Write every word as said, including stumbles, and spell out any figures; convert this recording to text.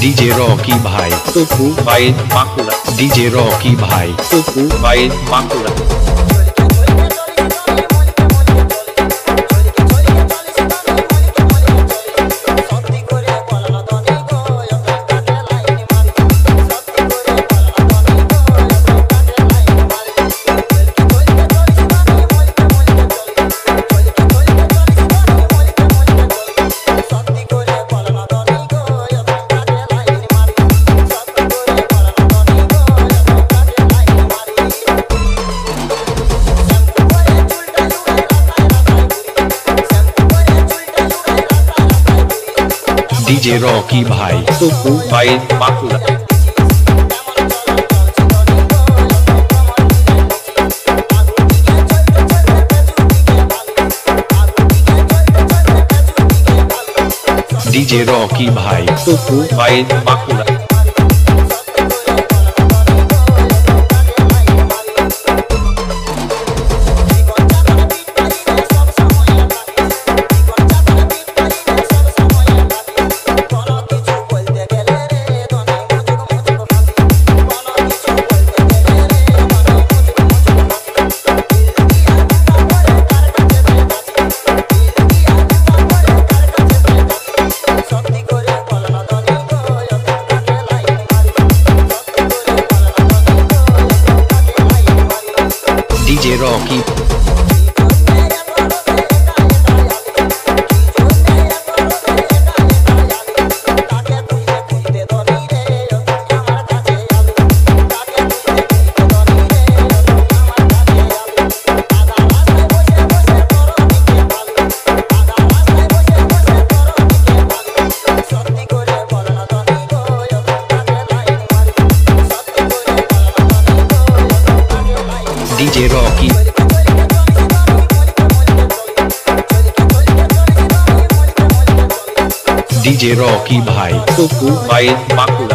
DJ Rocky Bhai Tuku by Makula. DJ Rocky Bhai Tuku by Makula. DJ Rocky Bhai Tuku by Makula. DJ Rocky Bhai Tuku by Makula. DJ Rocky DJ Rocky DJ Rocky Bhai Tuku by Makula.